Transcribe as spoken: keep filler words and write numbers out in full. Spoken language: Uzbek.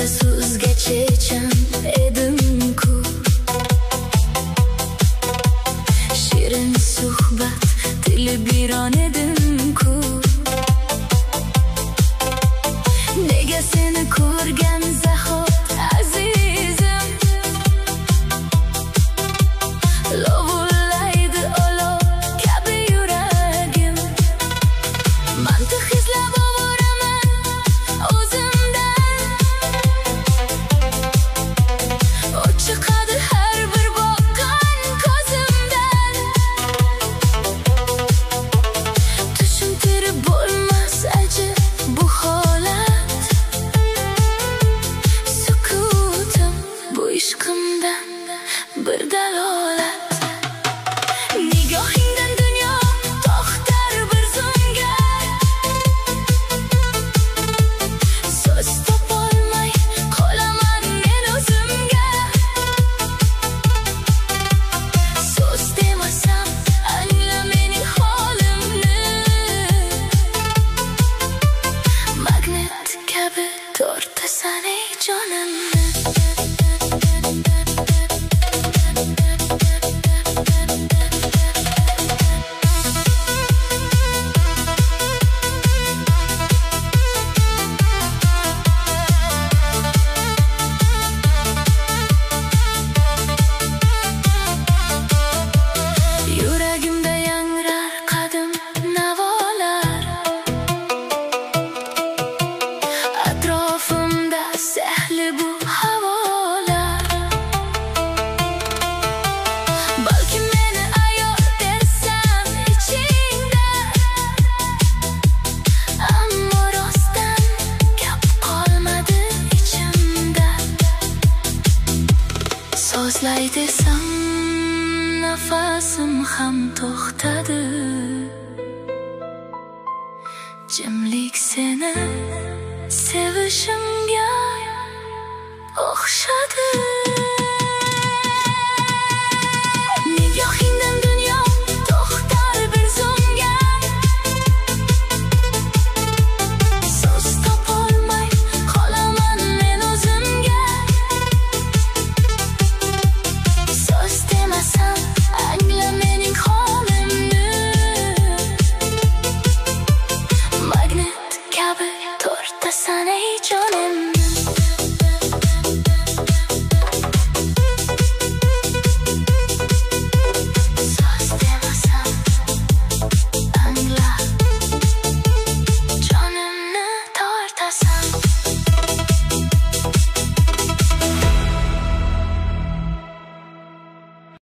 ko'zda so'zga chechan edim-ku. Shirin suhbat tili biron edim-ku. Nega seni ko'rgan zahot azizim lovullaydi olov kabi yuragim. Mantiq izlab ovoraman o'zimdan, ochiqadi har bir boqqan ko'zimdan. Tushuntirib bo'lmas ajib bu holat, sukutim bu ishqimdan bir dalolat. Nigohingdan dunyo to'xtar bir zumgar, so'z topolmay qolaman men o'zimga. So'z demasam angla mening holimni, magnet kabi tortasan ey jonimni. Yuragimda yangrar qadim navolar, atrofimda sehli bu havolar. Balki meni ayol dersam ichingda, ammo rostdan gap qolmadi ichimda. So'zlay desam nafasim ham to'xtadi, jimlik seni sevishimga o'xshadi.